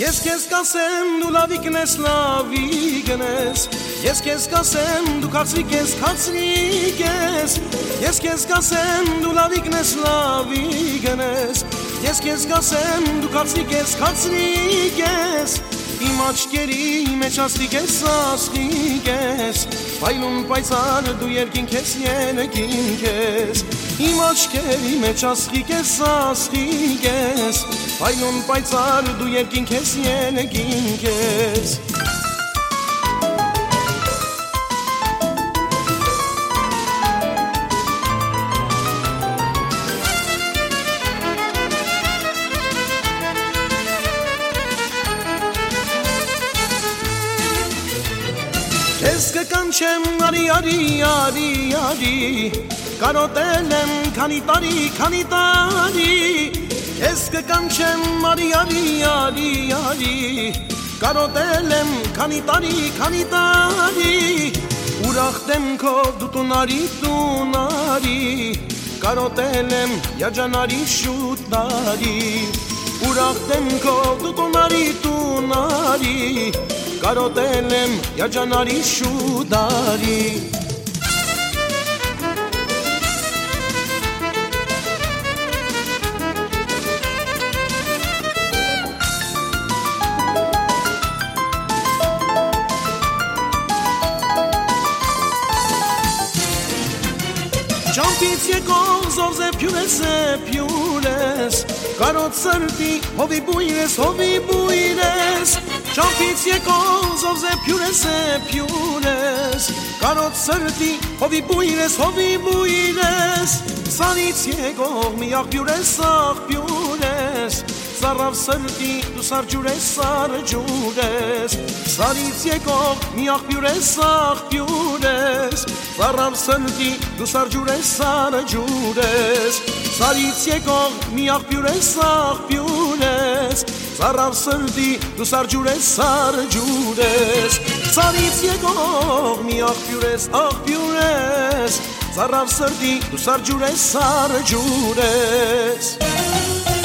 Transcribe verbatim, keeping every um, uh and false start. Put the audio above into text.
Ես քեզ կասեմ դու լավիկ ես լավիկ ես Ես քեզ կասեմ դու քացրիկ ես քացրիկ ես Ես քեզ կասեմ դու լավիկ ես լավիկ ես Ես քեզ կասեմ դու քացրիկ ես քացրիկ ես Իմ աչքերի մեջ աստիկ ես աստիկ ես Պայլուն պայծառ դու երկինք ես երկինք ես Իմ աչքերի մեջ աստիկ ես աստիկ ես Պայլուն պայծառ դու երկինք ես երկինք ես Ես կկանչեմ արի արի արի արի Կարոտել եմ քանի տարի քանի տարի Ես կկանչեմ արի արի արի արի Կարոտել եմ քանի տարի քանի տարի Ուրախ դեմքով դու տունարի տունարի Կարոտել եմ յաջանարի շուտ տարի Ուրախ դեմքով դու տունարի տունարի Կարոտել եմ յաջանարի շուտարի Ճամփից եկող զով զեփյուր ես զեփյուր ես Կարոտ սրտի հովի բույր ես հովի բույր ես Ճամփից եկող զով զեփյուր ես զեփյուր ես Կարոտ սրտի հովի բույր ես հովի բույր ես Սարից եկող մի աղբյուր ես աղբյուր ես Սարավ սրտի դու սարջուր ես սարջուր ես Սարից եկող մի աղբյուր ես աղբյուր ես Սարավ սրտի դու սարջուր ես սարջուր ես Սարից եկող մի աղբյուր ես աղբյուր ես Սարավ սրտի դու սարջուր ես սարջուր ես Սարից եկող մի աղբյուր ես աղբյուր ես Սարավ սրտի դու սարջուր ես սարջուր ես